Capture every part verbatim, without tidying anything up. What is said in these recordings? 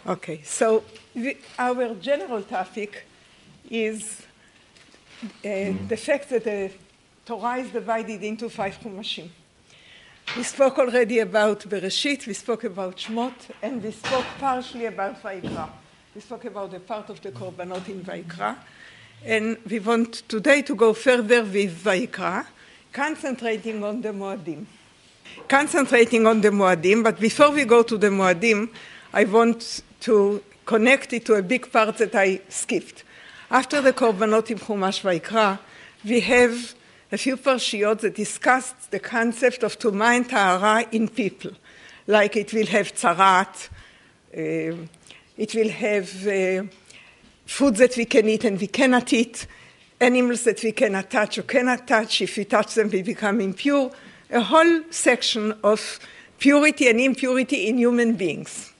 Okay, so we, our general topic is uh, the fact that the Torah is divided into five chumashim. We spoke already about Bereshit, we spoke about Shmot, and we spoke partially about Vayikra. We spoke about the part of the Korbanot in Vayikra, and we want today to go further with Vayikra, concentrating on the Moadim. Concentrating on the Moadim, but before we go to the Moadim, I want to connect it to a big part that I skipped. After the Korbanot in Chumash Vayikra, we have a few parshiyot that discussed the concept of Tumah and Tahara in people. Like it will have tzarat, uh, it will have uh, food that we can eat and we cannot eat, animals that we cannot touch or cannot touch. If we touch them, we become impure. A whole section of purity and impurity in human beings.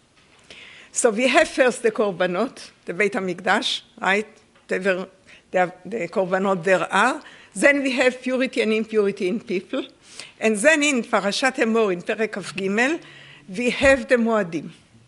So we have first the Korbanot, the Beit HaMikdash, right? They were, they are, the Korbanot there are. Then we have purity and impurity in people. And then in Parashat Emor, in Perek Kaf Gimel, we have the Moadim.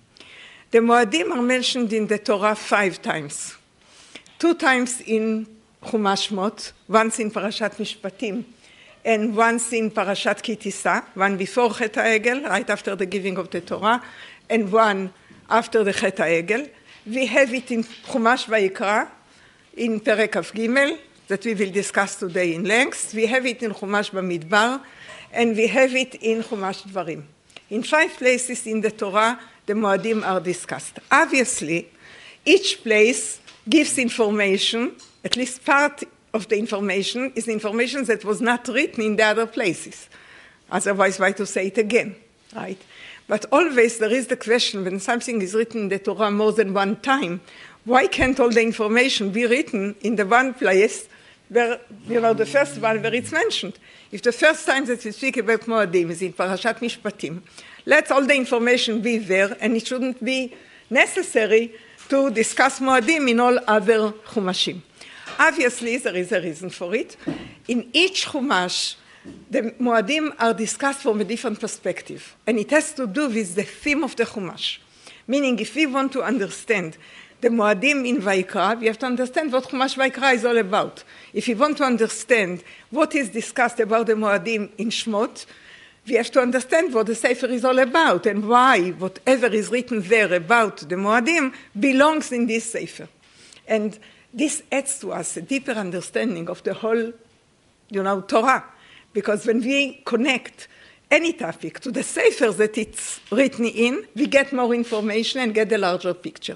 The Moadim are mentioned in the Torah five times. Two times in Chumash Shmot, once in Parashat Mishpatim, and once in Parashat Ki Tisa, one before Chet HaEgel, right after the giving of the Torah, and one after the Chet HaEgel. We have it in Chumash Vayikra, in Perek Kaf Gimel, that we will discuss today in length. We have it in Chumash Bamidbar, and we have it in Chumash Dvarim. In five places in the Torah, the Moadim are discussed. Obviously, each place gives information, at least part of the information is information that was not written in the other places. Otherwise, why to say it again, right? But always there is the question, when something is written in the Torah more than one time, why can't all the information be written in the one place where, you know, the first one where it's mentioned? If the first time that we speak about Moadim is in Parashat Mishpatim, let all the information be there, and it shouldn't be necessary to discuss Moadim in all other Chumashim. Obviously, there is a reason for it. In each Chumash, the Moadim are discussed from a different perspective, and it has to do with the theme of the Chumash. Meaning, if we want to understand the Moadim in Vayikra, we have to understand what Chumash Vayikra is all about. If we want to understand what is discussed about the Moadim in Shmot, we have to understand what the Sefer is all about and why whatever is written there about the Moadim belongs in this Sefer. And this adds to us a deeper understanding of the whole, you know, Torah. Because when we connect any topic to the Sefer that it's written in, we get more information and get a larger picture.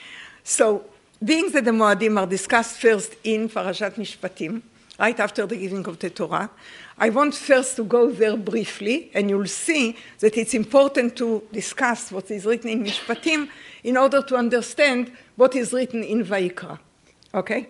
So, being that the Moadim are discussed first in Parashat Mishpatim, right after the giving of the Torah, I want first to go there briefly, and you'll see that it's important to discuss what is written in Mishpatim in order to understand what is written in Vayikra. Okay?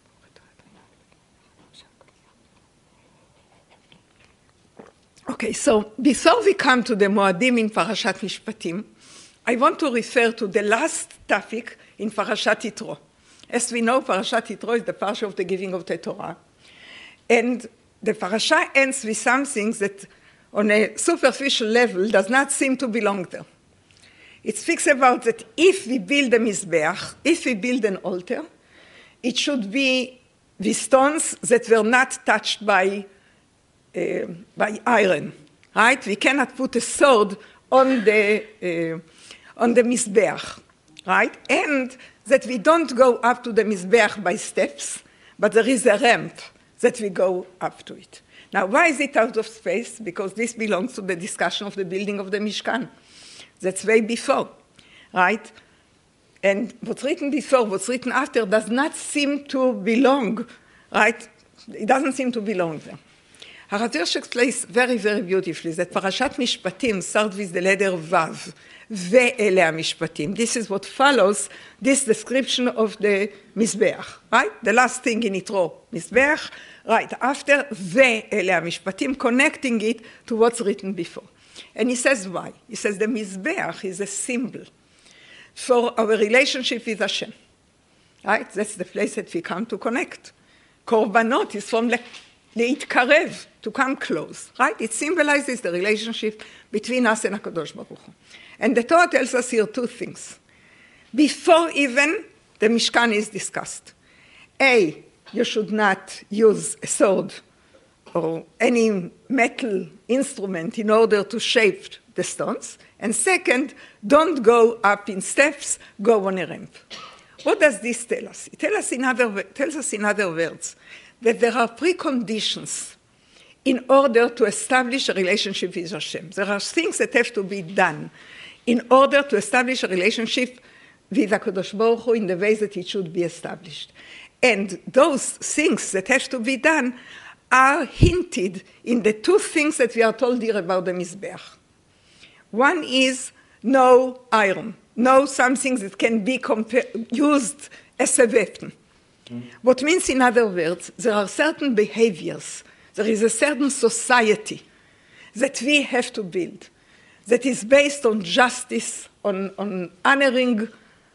Okay, so before we come to the Moadim in Parashat Mishpatim, I want to refer to the last topic in Parashat Yitro. As we know, Parashat Yitro is the parsha of the giving of the Torah. And the parasha ends with something that on a superficial level does not seem to belong there. It speaks about that if we build a Mizbeach, if we build an altar, it should be with stones that were not touched by, uh, by iron, right? We cannot put a sword on the, uh, on the Mizbeach, right? And that we don't go up to the Mizbeach by steps, but there is a ramp that we go up to it. Now, why is it out of space? Because this belongs to the discussion of the building of the Mishkan. That's way before, right? And what's written before, what's written after does not seem to belong, right? It doesn't seem to belong there. Harav Hirsch explains very, very beautifully that Parashat Mishpatim starts with the letter Vav, Ve'ele HaMishpatim. This is what follows this description of the Mizbeach, right? The last thing in Yitro, Mizbeach, right after Ve'ele HaMishpatim, connecting it to what's written before. And he says why? He says the Mizbeach is a symbol for our relationship with Hashem, right? That's the place that we come to connect. Korbanot is from Leitkarev, to come close, right? It symbolizes the relationship between us and HaKadosh Baruch Hu. And the Torah tells us here two things. before even the Mishkan is discussed. A, you should not use a sword or any metal instrument in order to shape the stones. And second, don't go up in steps, go on a ramp. What does this tell us? It tells us in other, tells us in other words that there are preconditions in order to establish a relationship with Hashem. There are things that have to be done in order to establish a relationship with HaKadosh Baruch Hu in the ways that it should be established. And those things that have to be done are hinted in the two things that we are told here about the Mizbeach. One is no iron, no something that can be used as a weapon. Mm. What means, in other words, there are certain behaviors, there is a certain society that we have to build that is based on justice, on, on honoring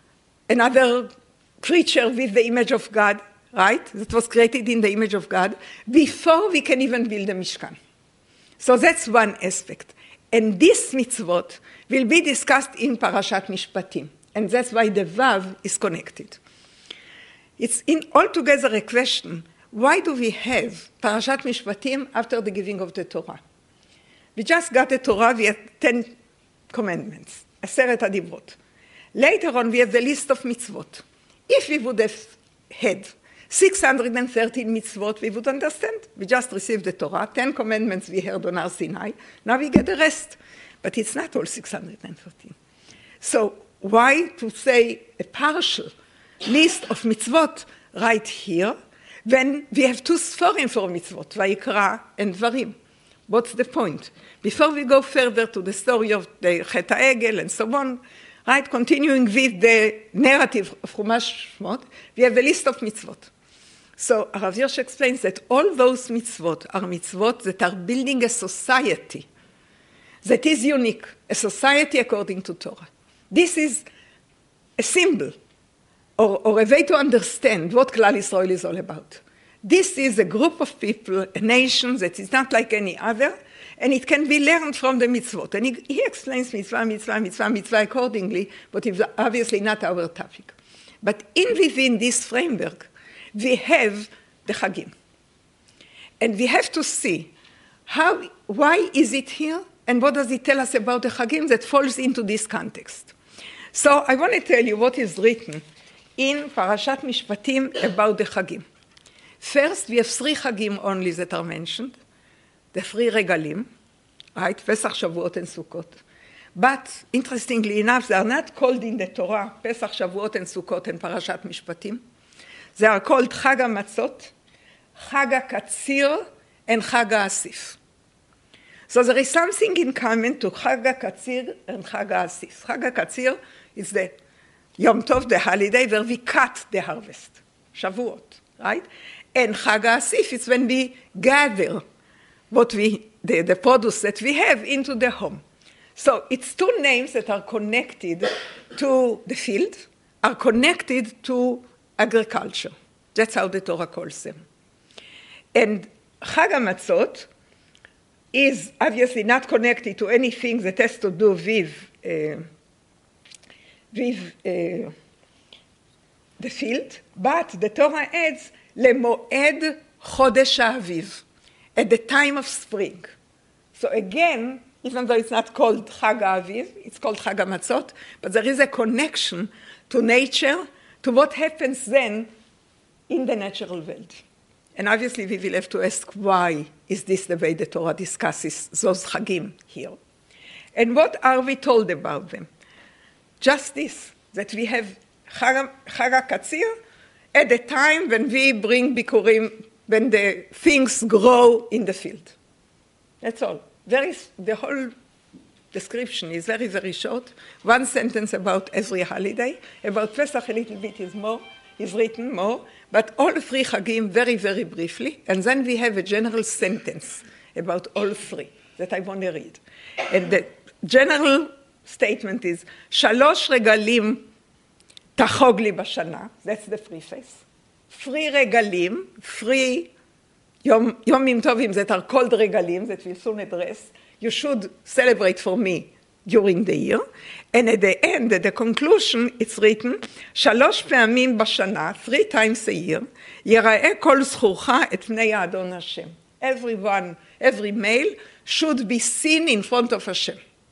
another creature with the image of God, right? That was created in the image of God, before we can even build a Mishkan. So that's one aspect. And this mitzvot will be discussed in Parashat Mishpatim. And that's why the Vav is connected. It's in altogether a question, why do we have Parashat Mishpatim after the giving of the Torah? We just got the Torah, we have ten commandments, Aseret HaDibrot. Later on, we have the list of mitzvot. If we would have had six hundred thirteen mitzvot, we would understand. We just received the Torah, ten commandments we heard on Har Sinai. Now we get the rest. But it's not all six hundred thirteen. So why to say a partial list of mitzvot right here when we have two sforim for mitzvot, Vayikra and Dvarim? What's the point? Before we go further to the story of the Chet HaEgel and so on, right, continuing with the narrative of Chumash Shmot, we have a list of mitzvot. So Rav Hirsch explains that all those mitzvot are mitzvot that are building a society that is unique, a society according to Torah. This is a symbol or, or a way to understand what Klal Yisrael is all about. This is a group of people, a nation that is not like any other, and it can be learned from the mitzvot. And he, he explains mitzvah, mitzvah, mitzvah, mitzvah accordingly, but it's obviously not our topic. But in within this framework, we have the Chagim. And we have to see how, why is it here, and what does it tell us about the Chagim that falls into this context. So I want to tell you what is written in Parashat Mishpatim about the Chagim. First, we have three Chagim only that are mentioned, the three regalim, right, Pesach, Shavuot, and Sukkot. But, interestingly enough, they are not called in the Torah, Pesach, Shavuot, and Sukkot, and Parashat Mishpatim. They are called Chag HaMatzot, Chag HaKatzir, and Chag HaAsif. So there is something in common to Chag HaKatzir and Chag HaAsif. Chag HaKatzir is the Yom Tov, the holiday where we cut the harvest, Shavuot, right? And Chag HaAsif is when we gather what we, the, the produce that we have into the home. So it's two names that are connected to the field, are connected to agriculture. That's how the Torah calls them. And Chag HaMatzot is obviously not connected to anything that has to do with, uh, with uh, the field, but the Torah adds Lemoed Chodesh HaAviv, at the time of spring. So again, even though it's not called Chag HaAviv, it's called Chag HaMatzot, but there is a connection to nature, to what happens then in the natural world. And obviously we will have to ask, why is this the way the Torah discusses those Chagim here? And what are we told about them? Just this, that we have Chag HaKatzir at the time when we bring Bikurim, when the things grow in the field. That's all. Very, the whole description is very, very short. One sentence about every holiday. About Pesach a little bit is more, is written more, but all three Chagim very, very briefly. And then we have a general sentence about all three that I want to read. And the general statement is, Shalosh regalim tachog li bashana. That's the preface. Three regalim, three Yom, Yomim Tovim that are called regalim, that we'll soon address, you should celebrate for me during the year, and at the end, at the conclusion, it's written, שלוש פעמים בשנה, three times a year, יראה כל זכורך את פני האדון השם. Everyone, every male should be seen in front of Hashem.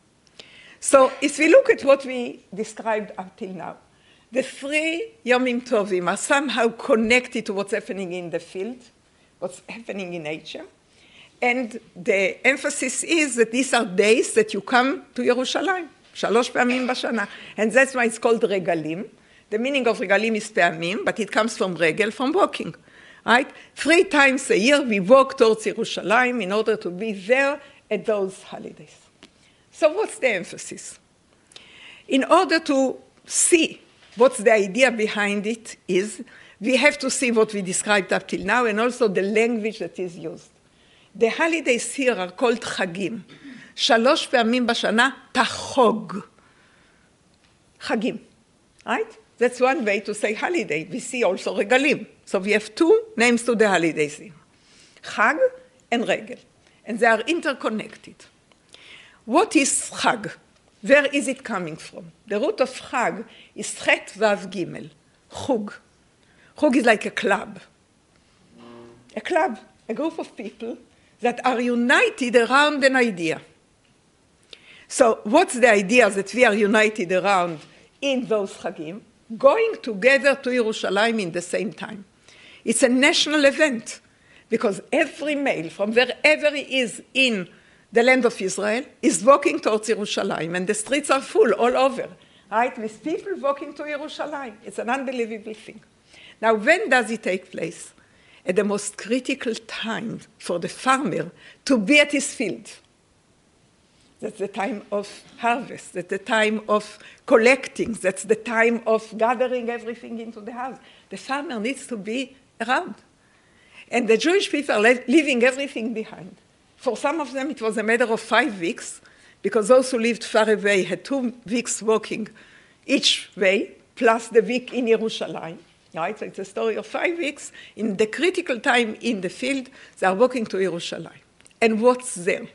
So if we look at what we described up till now, the three Yomim Tovim are somehow connected to what's happening in the field, what's happening in nature. And the emphasis is that these are days that you come to Yerushalayim, shalosh פעמים בשנה. And that's why it's called regalim. The meaning of regalim is פעמים, but it comes from regel, from walking. Right? Three times a year we walk towards Yerushalayim in order to be there at those holidays. So what's the emphasis? In order to see what's the idea behind it is, we have to see what we described up till now and also the language that is used. The holidays here are called חגים. שלוש פעמים בשנה תחוג. חגים. Right? That's one way to say holiday. We see also regalim. So we have two names to the holidays here. Chag and regel. And they are interconnected. What is Chag? Where is it coming from? The root of Chag is Chet Vav Gimel, Chug. Chug is like a club. A club, a group of people that are united around an idea. So what's the idea that we are united around in those Chagim? Going together to Yerushalayim in the same time. It's a national event because every male from wherever he is in the land of Israel is walking towards Yerushalayim, and the streets are full all over, right, with people walking to Yerushalayim. It's an unbelievable thing. Now, when does it take place? At the most critical time for the farmer to be at his field. That's the time of harvest. That's the time of collecting. That's the time of gathering everything into the house. The farmer needs to be around. And the Jewish people are leaving everything behind. For some of them, it was a matter of five weeks, because those who lived far away had two weeks walking each way, plus the week in Yerushalayim. Right? So it's a story of five weeks. In the critical time in the field, they are walking to Yerushalayim. And what's there?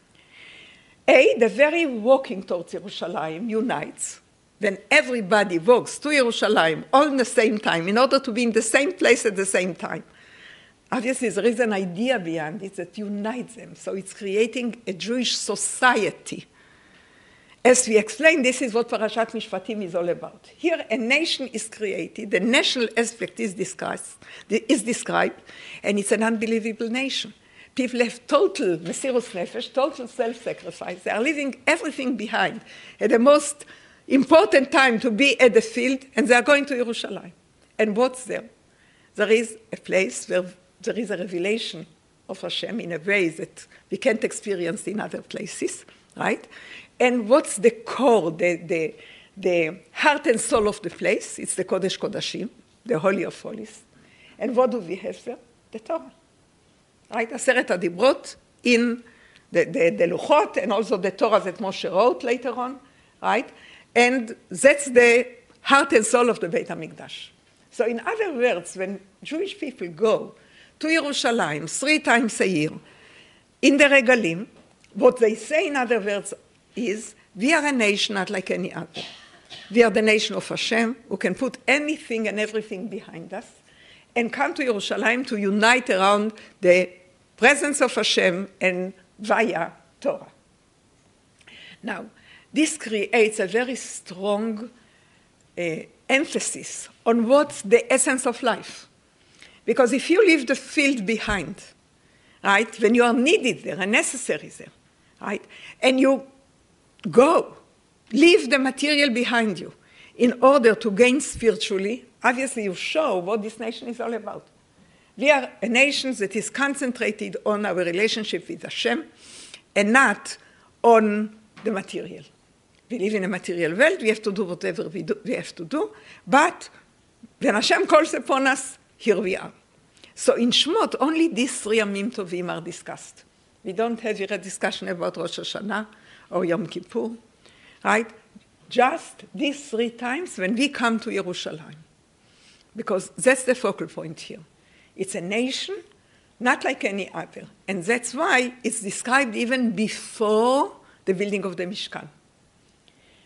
A, the very walking towards Yerushalayim unites. When everybody walks to Yerushalayim all at the same time, in order to be in the same place at the same time. Obviously, there is an idea behind it that unites them. So it's creating a Jewish society. As we explained, this is what Parashat Mishpatim is all about. Here, a nation is created. The national aspect is discussed, is described, and it's an unbelievable nation. People have total mesirus nefesh, total self-sacrifice. They are leaving everything behind at the most important time to be at the field, and they are going to Yerushalayim. And what's there? There is a place where there is a revelation of Hashem in a way that we can't experience in other places, right? And what's the core, the, the, the heart and soul of the place? It's the Kodesh Kodashim, the Holy of Holies. And what do we have there? The Torah. Right? Aseret HaDibrot in the, the, the Luchot, and also the Torah that Moshe wrote later on, right? And that's the heart and soul of the Beit HaMikdash. So in other words, when Jewish people go to Yerushalayim three times a year, in the regalim, what they say in other words is, we are a nation not like any other. We are the nation of Hashem, who can put anything and everything behind us, and come to Yerushalayim to unite around the presence of Hashem and via Torah. Now, this creates a very strong uh, emphasis on what's the essence of life. Because if you leave the field behind, right, when you are needed there and necessary there, right, and you go, leave the material behind you in order to gain spiritually, obviously you show what this nation is all about. We are a nation that is concentrated on our relationship with Hashem and not on the material. We live in a material world, we have to do whatever we, do, we have to do, but when Hashem calls upon us, here we are. So in Shmot, only these three Yamim Tovim are discussed. We don't have here a discussion about Rosh Hashanah or Yom Kippur, right? Just these three times when we come to Yerushalayim. Because that's the focal point here. It's a nation, not like any other. And that's why it's described even before the building of the Mishkan.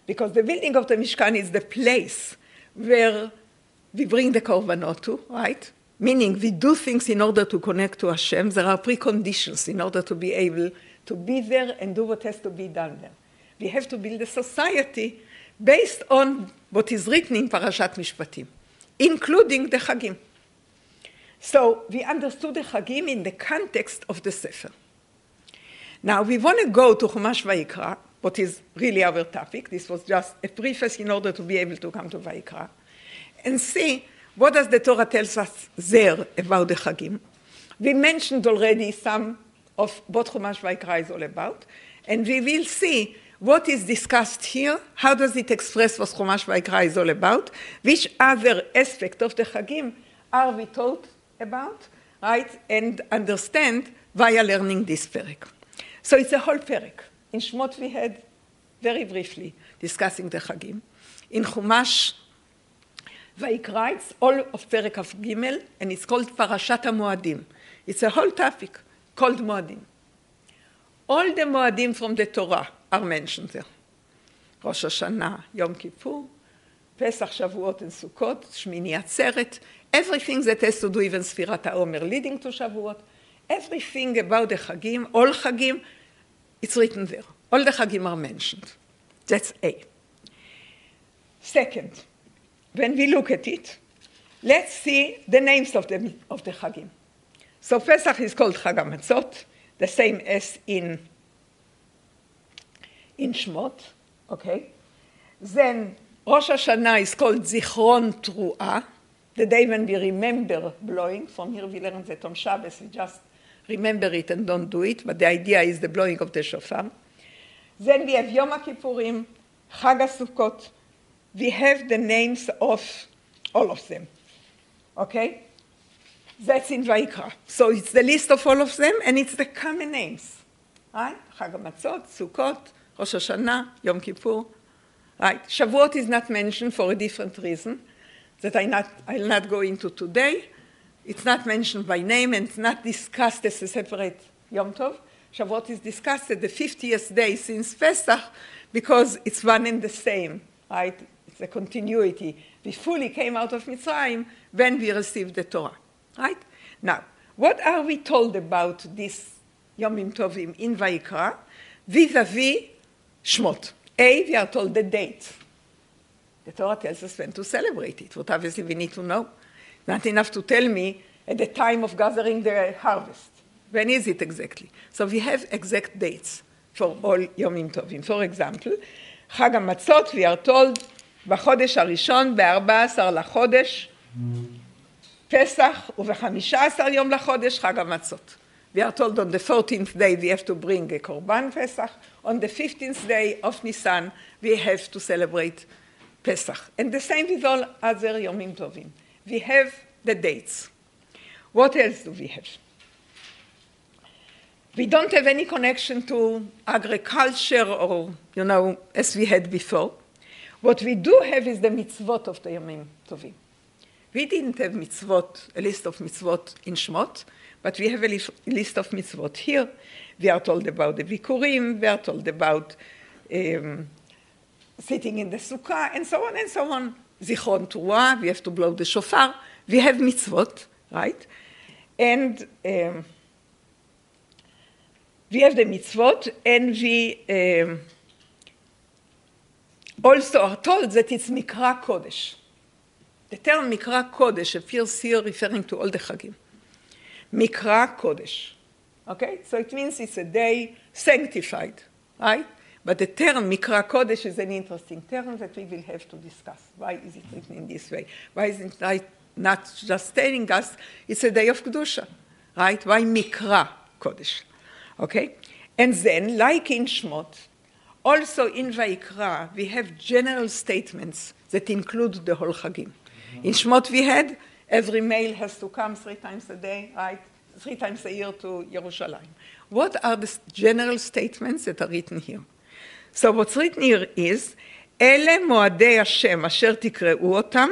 because the building of the Mishkan is the place where we bring the korbanot to, right? Meaning we do things in order to connect to Hashem. There are preconditions in order to be able to be there and do what has to be done there. We have to build a society based on what is written in Parashat Mishpatim, including the Chagim. So we understood the Chagim in the context of the Sefer. Now we want to go to Chumash Vayikra, what is really our topic. This was just a preface in order to be able to come to Vayikra, and see what does the Torah tells us there about the Chagim. We mentioned already some of what Chumash Vayikra is all about, and we will see what is discussed here, how does it express what Chumash Vayikra is all about, which other aspect of the Chagim are we taught about, right, and understand via learning this perek. So it's a whole perek. In Shmot we had, very briefly, discussing the Chagim. In Chumash Vayikra, it's all of perek of Gimel, and it's called Parashat HaMoadim. It's a whole topic called Moadim. All the Moadim from the Torah are mentioned there. Rosh Hashanah, Yom Kippur, Pesach, Shavuot, and Sukkot, Shmini Atzeret, everything that has to do, even Sfirat HaOmer leading to Shavuot, everything about the Chagim, all Chagim, it's written there. All the Chagim are mentioned. That's A. Second, when we look at it, let's see the names of the, of the Chagim. So Pesach is called Chag HaMatzot, the same as in, in Shmot, okay? Then Rosh Hashanah is called Zichron Truah, the day when we remember blowing. From here we learn that on Shabbos we just remember it and don't do it, but the idea is the blowing of the shofar. Then we have Yom HaKippurim, Chag HaSukkot. We have the names of all of them, okay? That's in Vayikra. So it's the list of all of them, and it's the common names, right? Chag HaMatzot, Sukkot, Rosh Hashanah, Yom Kippur, right? Shavuot is not mentioned for a different reason that I not, I'll not go into today. It's not mentioned by name, and it's not discussed as a separate Yom Tov. Shavuot is discussed at the fiftieth day since Pesach because it's one and the same, right? It's a continuity. We fully came out of Mitzrayim when we received the Torah, right? Now, what are we told about this Yomim Tovim in Vayikra vis-a-vis Shmot? A, we are told the date. The Torah tells us when to celebrate it, what obviously we need to know. Not enough to tell me at the time of gathering the harvest. When is it exactly? So we have exact dates for all Yomim Tovim. For example, Chag HaMatzot, we are told, בחודש הראשון, ב-ארבעה עשר לחודש, פסח, וב-חמישה עשר יום לחודש, חג המצות. We are told on the fourteenth day we have to bring a Korban Pesach. On the fifteenth day of Nisan, we have to celebrate Pesach. And the same with all other Yomim Tovim. We have the dates. What else do we have? We don't have any connection to agriculture or, you know, as we had before. What we do have is the mitzvot of the Yomim Tovim. We didn't have mitzvot, a list of mitzvot in Shmot, but we have a list of mitzvot here. We are told about the Bikurim, we are told about um, sitting in the Sukkah, and so on and so on. Zichron Truah, we have to blow the shofar. We have mitzvot, right? And um, we have the mitzvot, and we um, also are told that it's Mikra Kodesh. The term Mikra Kodesh appears here referring to all the Chagim. Mikra Kodesh. Okay? So it means it's a day sanctified, right? But the term Mikra Kodesh is an interesting term that we will have to discuss. Why is it written in this way? Why is it not just telling us it's a day of Kedusha, right? Why Mikra Kodesh? Okay? And then, like in Shmot, also in Vayikra, we have general statements that include the whole Chagim. Mm-hmm. In Shmot we had, every male has to come three times a day, right? Three times a year to Yerushalayim. What are the general statements that are written here? So what's written here is, אלה מועדי השם אשר תקראו אותם,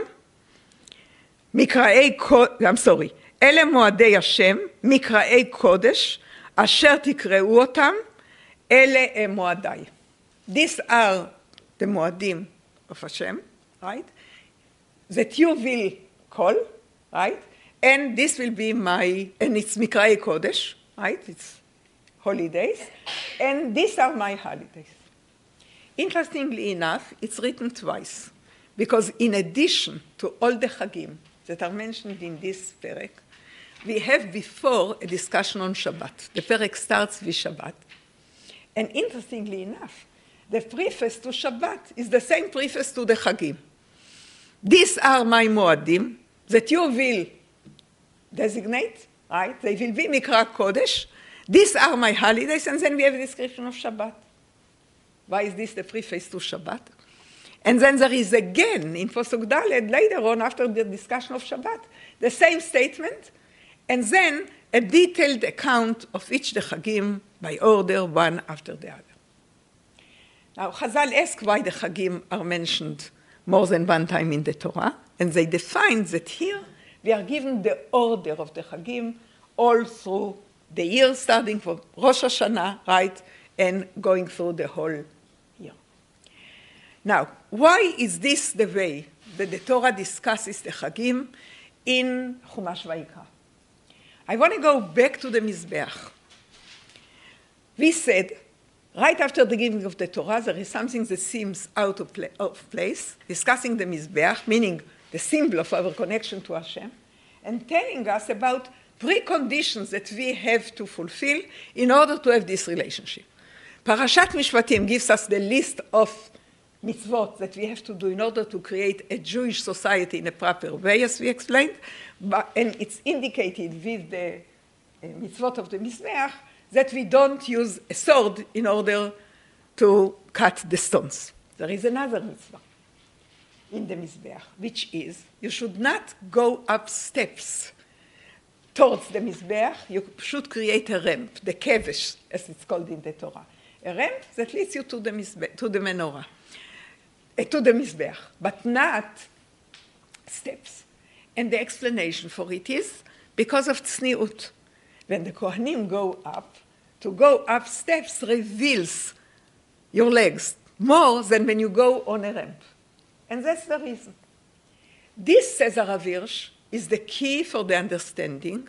מקראי קודש, I'm sorry, אלה מועדי השם, מקראי קודש, אשר תקראו אותם, אלה הם מועדיי. These are the Moadim of Hashem, right? That you will call, right? And this will be my, and it's Mikrai Kodesh, right? It's holidays. And these are my holidays. Interestingly enough, it's written twice. Because in addition to all the Chagim that are mentioned in this Perek, we have before a discussion on Shabbat. The Perek starts with Shabbat. And interestingly enough, the preface to Shabbat is the same preface to the Chagim. These are my Moadim that you will designate, right? They will be Mikra Kodesh. These are my holidays, and then we have a description of Shabbat. Why is this the preface to Shabbat? And then there is again, in Posuk Daled, later on, after the discussion of Shabbat, the same statement, and then a detailed account of each the Chagim by order, one after the other. Now, Chazal ask why the Chagim are mentioned more than one time in the Torah, and they define that here we are given the order of the Chagim all through the year, starting from Rosh Hashanah, right, and going through the whole year. Now, why is this the way that the Torah discusses the Chagim in Chumash Vayikra? I want to go back to the Mizbeach. We said, right after the giving of the Torah, there is something that seems out of, pla of place, discussing the Mizbeach, meaning the symbol of our connection to Hashem, and telling us about preconditions that we have to fulfill in order to have this relationship. Parashat Mishpatim gives us the list of mitzvot that we have to do in order to create a Jewish society in a proper way, as we explained, but, and it's indicated with the uh, mitzvot of the Mizbeach that we don't use a sword in order to cut the stones. There is another mitzvah in the Mizbeach, which is you should not go up steps towards the Mizbeach. You should create a ramp, the kevesh, as it's called in the Torah. A ramp that leads you to the, Mizbeach, to the menorah, uh, to the Mizbeach, but not steps. And the explanation for it is because of tzniut. When the Kohanim go up, to go up steps reveals your legs more than when you go on a ramp. And that's the reason. This, says Harav Hirsch, is the key for the understanding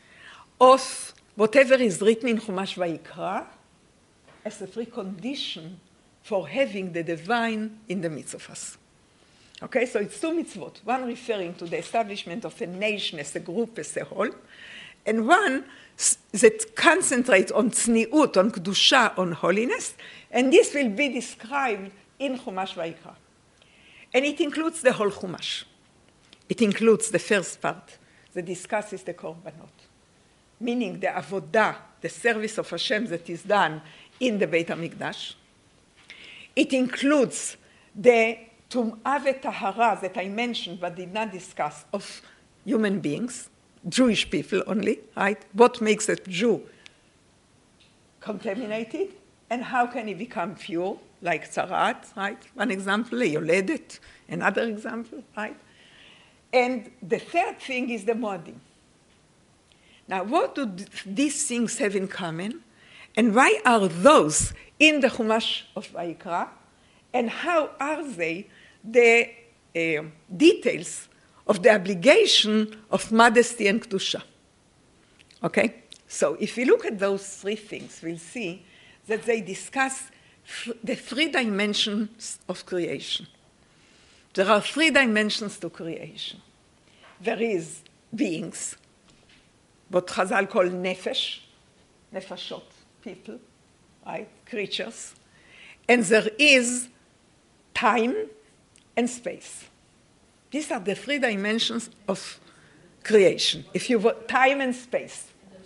of whatever is written in Chumash Vayikra as a precondition for having the divine in the midst of us. Okay, so it's two mitzvot, one referring to the establishment of a nation as a group, as a whole, and one that concentrates on tzniut, on kedusha, on holiness, and this will be described in Chumash Vayikra. And it includes the whole Chumash. It includes the first part that discusses the korbanot, meaning the avodah, the service of Hashem that is done in the Beit HaMikdash. It includes the tum'ah v'tahara that I mentioned but did not discuss of human beings, Jewish people only, right? What makes a Jew contaminated and how can he become pure, like tzarat, right? One example, a yoledet, another example, right? And the third thing is the moadim. Now, what do these things have in common? And why are those in the Chumash of Vayikra? And how are they the uh, details of the obligation of modesty and kedusha? Okay? So if we look at those three things, we'll see that they discuss the three dimensions of creation. There are three dimensions to creation. There is beings, what Chazal call nefesh, nefashot, people, right, creatures. And there is time and space. These are the three dimensions of creation. If you want time and space.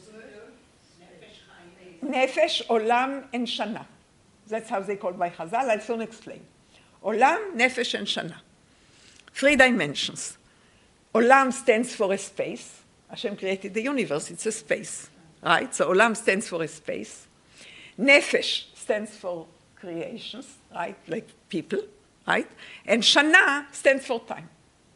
Nefesh, olam, and shana. That's how they call by Chazal. I'll soon explain. Olam, nefesh, and shana. Three dimensions. Olam stands for a space. Hashem created the universe. It's a space, right? So olam stands for a space. Nefesh stands for creations, right? Like people, right? And shana stands for time.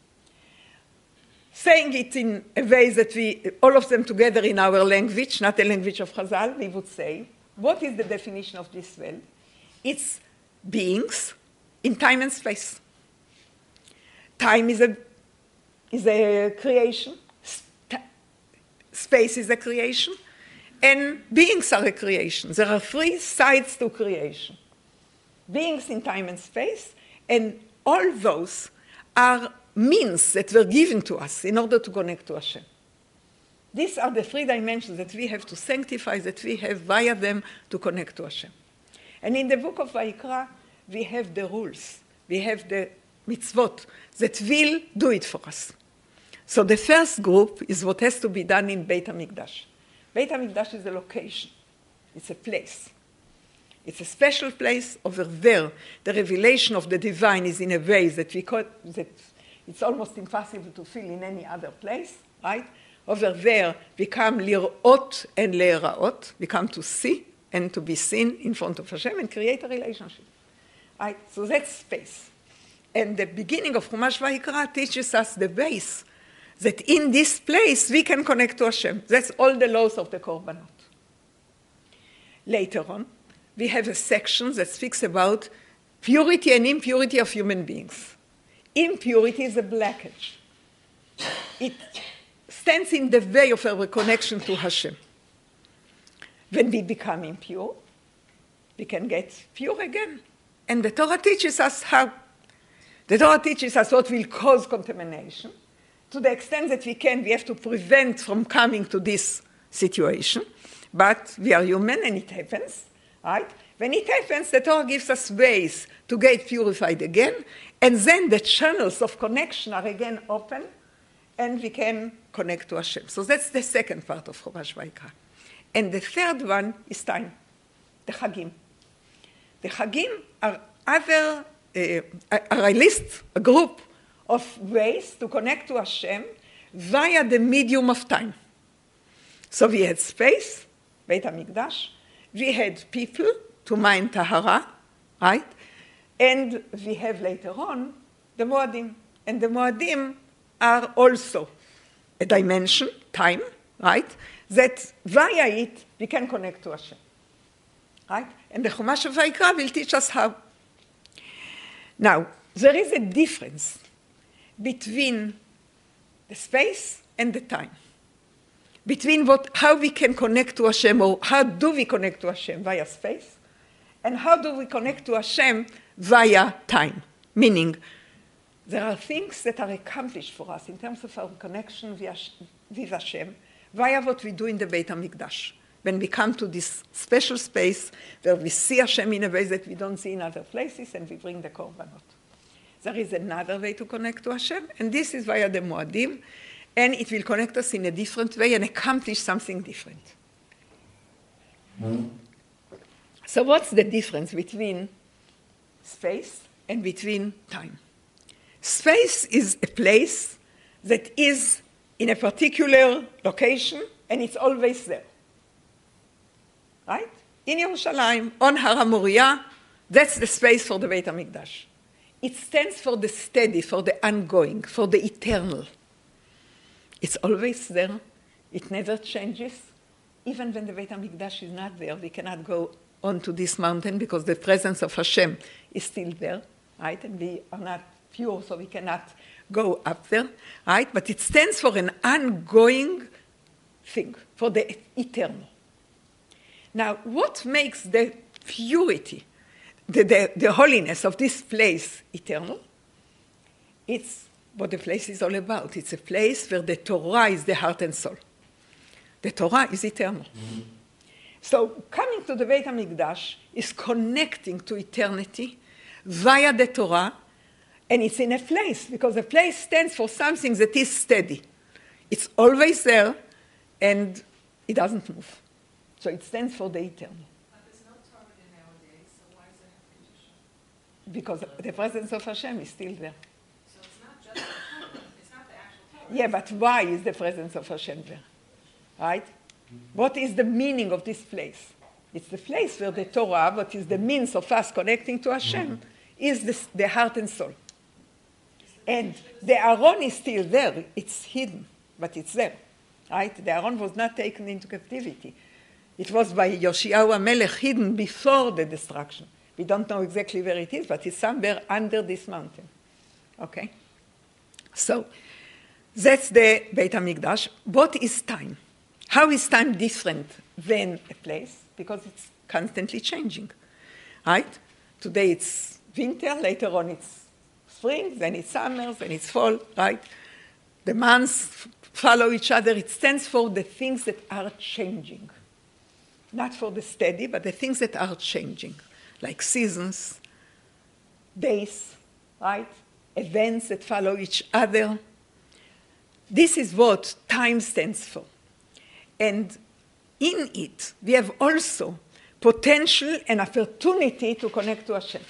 Saying it in a way that we, all of them together in our language, not the language of Chazal, we would say, what is the definition of this world? It's beings in time and space. Time is a, is a creation. Sp- space is a creation. And beings are a creation. There are three sides to creation. Beings in time and space, and all those are means that were given to us in order to connect to Hashem. These are the three dimensions that we have to sanctify, that we have via them to connect to Hashem. And in the book of Vayikra, we have the rules. We have the mitzvot that will do it for us. So the first group is what has to be done in Beit HaMikdash. Beit HaMikdash is a location. It's a place. It's a special place over there. The revelation of the divine is in a way that we call, that it's almost impossible to feel in any other place, right? Over there, we come lir'ot and le'era'ot. We come to see and to be seen in front of Hashem and create a relationship. Right? So that's space. And the beginning of Chumash Vayikra teaches us the base, that in this place we can connect to Hashem. That's all the laws of the Korbanot. Later on, we have a section that speaks about purity and impurity of human beings. Impurity is a blockage. It stands in the way of our connection to Hashem. When we become impure, we can get pure again. And the Torah teaches us how. The Torah teaches us what will cause contamination. To the extent that we can, we have to prevent from coming to this situation. But we are human and it happens, right? When it happens, the Torah gives us ways to get purified again. And then the channels of connection are again open and we can connect to Hashem. So that's the second part of Chumash Vayikra. And the third one is time, the Chagim. The Chagim are other, uh, are a list, a group of ways to connect to Hashem via the medium of time. So we had space, Beit HaMikdash, we had people to mind Tahara, right? And we have later on the Moadim. And the Moadim are also a dimension, time, right? That via it we can connect to Hashem, right? And the Chumash of Vayikra will teach us how. Now, there is a difference between the space and the time, between what, how we can connect to Hashem, or how do we connect to Hashem via space, and how do we connect to Hashem via time, meaning there are things that are accomplished for us in terms of our connection with Hashem via what we do in the Beit HaMikdash. When we come to this special space where we see Hashem in a way that we don't see in other places and we bring the Korbanot. There is another way to connect to Hashem, and this is via the Moadim, and it will connect us in a different way and accomplish something different. Mm-hmm. So what's the difference between space and between time? Space is a place that is in a particular location, and it's always there. Right? In Yerushalayim, on Har HaMoriah, that's the space for the Beit HaMikdash. It stands for the steady, for the ongoing, for the eternal. It's always there. It never changes. Even when the Beit HaMikdash is not there, we cannot go onto this mountain because the presence of Hashem is still there, right? And we are not pure, so we cannot go up there, right? But it stands for an ongoing thing, for the eternal. Now, what makes the purity, the, the, the holiness of this place eternal? It's what the place is all about. It's a place where the Torah is the heart and soul. The Torah is eternal. Mm-hmm. So coming to the Beit HaMikdash is connecting to eternity via the Torah, and it's in a place, because a place stands for something that is steady. It's always there, and it doesn't move. So it stands for the eternal. But there's no Torah nowadays, so why does it have condition? Because the presence of Hashem is still there. So it's not just the Torah, it's not the actual Torah. Yeah, but why is the presence of Hashem there? Right? What is the meaning of this place? It's the place where the Torah, what is the means of us connecting to Hashem, is the, the heart and soul. And the Aron is still there. It's hidden, but it's there. Right? The Aron was not taken into captivity. It was by Yoshiyahu HaMelech hidden before the destruction. We don't know exactly where it is, but it's somewhere under this mountain. Okay? So that's the Beit HaMikdash. What is time? How is time different than a place? Because it's constantly changing, right? Today it's winter, later on it's spring, then it's summer, then it's fall, right? The months follow each other. It stands for the things that are changing. Not for the steady, but the things that are changing, like seasons, days, right? Events that follow each other. This is what time stands for. And in it, we have also potential and opportunity to connect to Hashem.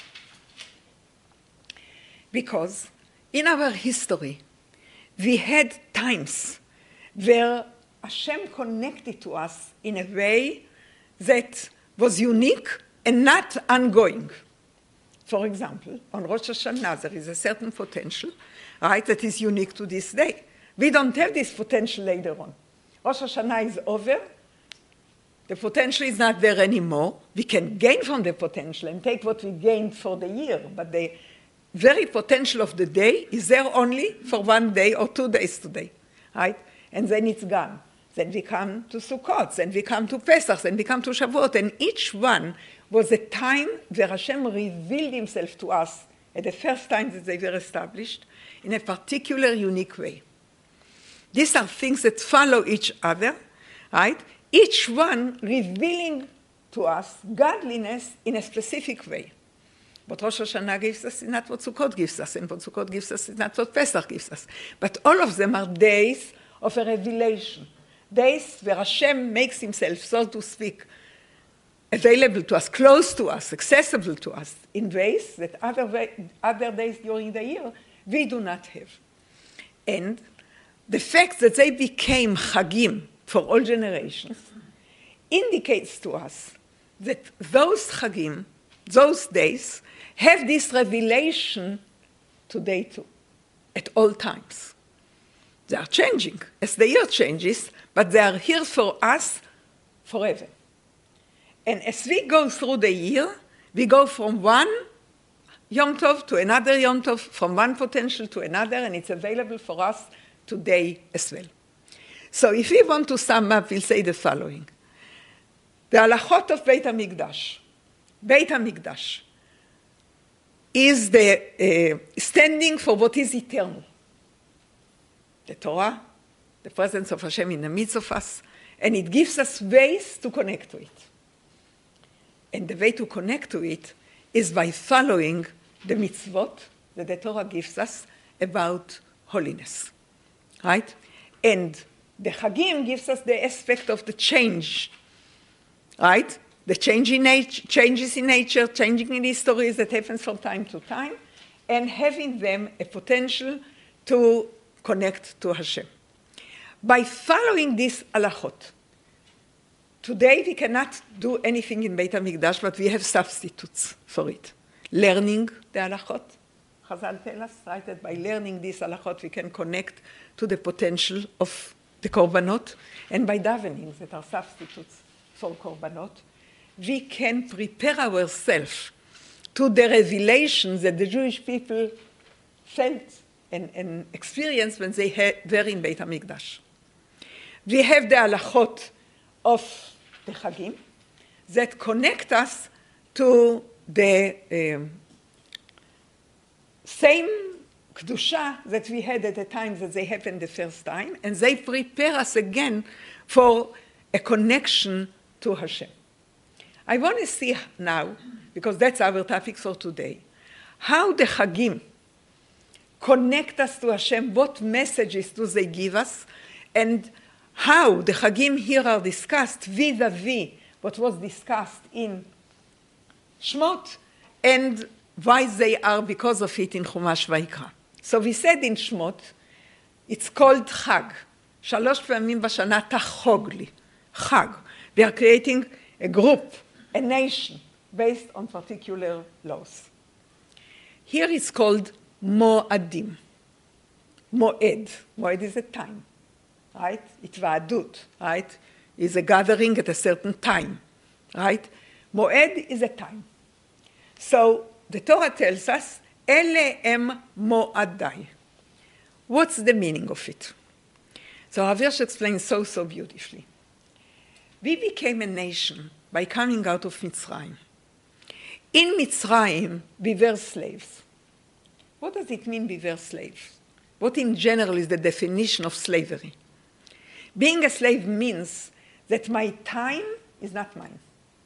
Because in our history, we had times where Hashem connected to us in a way that was unique and not ongoing. For example, on Rosh Hashanah, there is a certain potential, right, that is unique to this day. We don't have this potential later on. Rosh Hashanah is over. The potential is not there anymore. We can gain from the potential and take what we gained for the year, but the very potential of the day is there only for one day or two days today, right? And then it's gone. Then we come to Sukkot, then we come to Pesach, then we come to Shavuot, and each one was a time where Hashem revealed himself to us at the first time that they were established in a particular, unique way. These are things that follow each other, right? Each one revealing to us godliness in a specific way. What Rosh Hashanah gives us is not what Sukkot gives us, and what Sukkot gives us is not what Pesach gives us. But all of them are days of a revelation, days where Hashem makes himself, so to speak, available to us, close to us, accessible to us, in ways that other, way, other days during the year we do not have. And the fact that they became Chagim for all generations indicates to us that those Chagim, those days, have this revelation today too, at all times. They are changing as the year changes, but they are here for us forever. And as we go through the year, we go from one Yom Tov to another Yom Tov, from one potential to another, and it's available for us today as well. So if we want to sum up, we'll say the following. The halachot of Beit HaMikdash. Beit HaMikdash is the uh, standing for what is eternal. The Torah, the presence of Hashem in the midst of us, and it gives us ways to connect to it. And the way to connect to it is by following the mitzvot that the Torah gives us about holiness, right? And the Chagim gives us the aspect of the change, right? The change in nature, changes in nature, changing in histories that happens from time to time, and having them a potential to connect to Hashem. By following this halachot, today we cannot do anything in Beit HaMikdash, but we have substitutes for it. Learning the halachot. Chazal tell us, right, that by learning this halachot we can connect to the potential of the korbanot, and by davening, that are substitutes for korbanot, we can prepare ourselves to the revelations that the Jewish people felt and, and experienced when they had, were in Beit HaMikdash. We have the halachot of the Chagim that connect us to the um, same Kedusha that we had at the time that they happened the first time, and they prepare us again for a connection to Hashem. I want to see now, because that's our topic for today, how the Chagim connect us to Hashem, what messages do they give us, and how the Chagim here are discussed vis-a-vis what was discussed in Shmot, and why they are because of it in Chumash Vayikra. So we said in Shmot, it's called Chag. Shalosh פעמים בשנה תחוג לי. Chag. We are creating a group, a nation, based on particular laws. Here it's called Mo'adim. Mo'ed. Mo'ed is a time, right? Itvaadut, right? Is a gathering at a certain time, right? Mo'ed is a time. So the Torah tells us, Ele em mo'adai. What's the meaning of it? So Rav Hirsch explains so, so beautifully. We became a nation by coming out of Mitzrayim. In Mitzrayim, we were slaves. What does it mean we were slaves? What in general is the definition of slavery? Being a slave means that my time is not mine.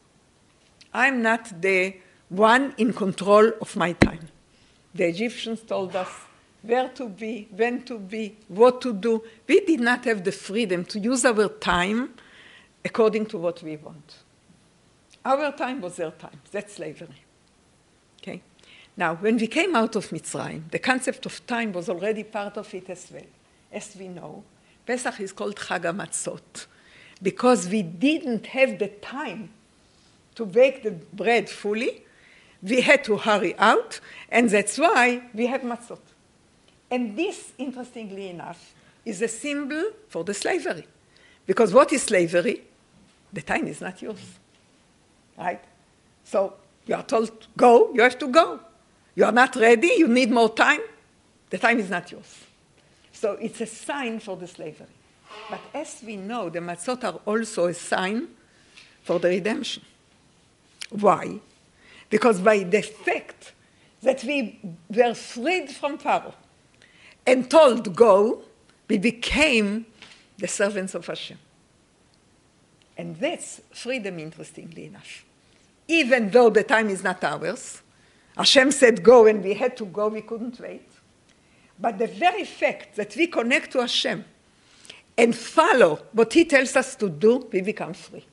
I'm not the one in control of my time. The Egyptians told us where to be, when to be, what to do. We did not have the freedom to use our time according to what we want. Our time was their time. That's slavery. Okay? Now, when we came out of Mitzrayim, the concept of time was already part of it as well. As we know, Pesach is called Chag HaMatzot, because we didn't have the time to bake the bread fully. We had to hurry out, and that's why we have matzot. And this, interestingly enough, is a symbol for the slavery. Because what is slavery? The time is not yours, right? So you are told, go, you have to go. You are not ready, you need more time. The time is not yours. So it's a sign for the slavery. But as we know, the matzot are also a sign for the redemption. Why? Because by the fact that we were freed from Pharaoh and told go, we became the servants of Hashem. And that's freedom, interestingly enough. Even though the time is not ours, Hashem said go and we had to go, we couldn't wait. But the very fact that we connect to Hashem and follow what he tells us to do, we become free.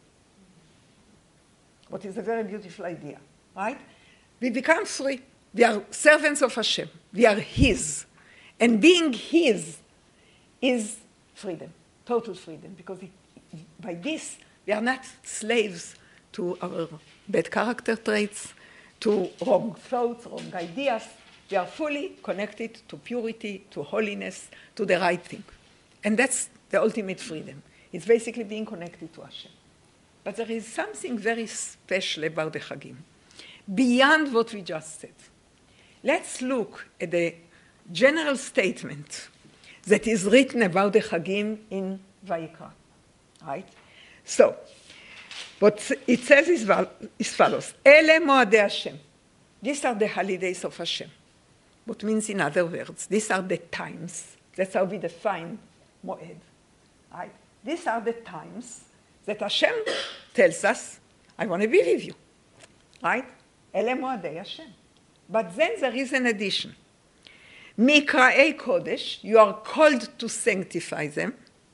What is a very beautiful idea, right? We become free. We are servants of Hashem. We are his. And being his is freedom, total freedom, because it, by this, we are not slaves to our bad character traits, to wrong thoughts, wrong ideas. We are fully connected to purity, to holiness, to the right thing. And that's the ultimate freedom. It's basically being connected to Hashem. But there is something very special about the Chagim, beyond what we just said. Let's look at the general statement that is written about the Chagim in Vayikra, right? So, what it says is, is follows. Ele moadei Hashem. These are the holidays of Hashem. What means, in other words, these are the times. That's how we define moed, right? These are the times that Hashem tells us, I want to be with you, right? Ele moadei Hashem. But then there is an addition. Mikra'ei Kodesh, you are called to sanctify them.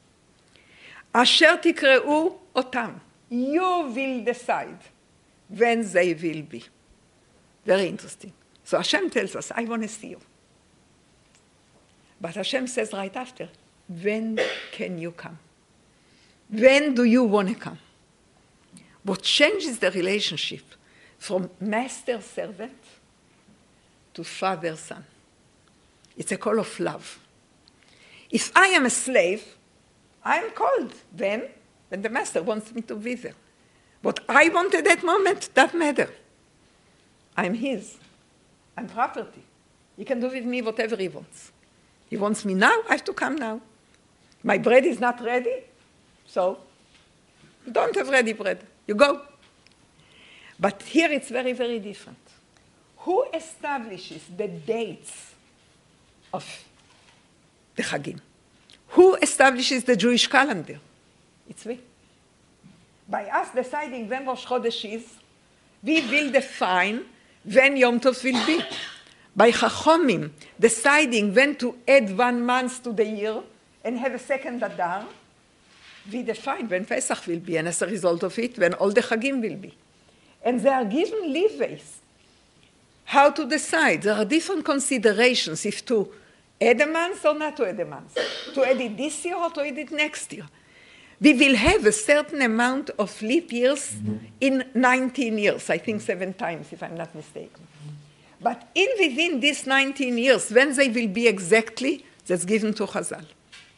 Asher tikreu otam. You will decide when they will be. Very interesting. So Hashem tells us, I want to see you. But Hashem says right after, when can you come? When do you want to come? What changes the relationship from master-servant to father-son? It's a call of love. If I am a slave, I am called then when the master wants me to be there. What I want at that moment, doesn't matter. I'm his. I'm property. He can do with me whatever he wants. He wants me now, I have to come now. My bread is not ready, so you don't have ready bread. You go. But here it's very, very different. Who establishes the dates of the Chagim? Who establishes the Jewish calendar? It's we. By us deciding when Rosh Chodesh is, we will define when Yom Tov will be. By Chachomim deciding when to add one month to the year and have a second Adar, we define when Pesach will be, and as a result of it, when all the Chagim will be. And they are given leeways how to decide. There are different considerations if to add a month or not to add a month, to add it this year or to add it next year. We will have a certain amount of leap years mm-hmm. in nineteen years, I think seven times, if I'm not mistaken. Mm-hmm. But in within these nineteen years, when they will be exactly, that's given to Chazal.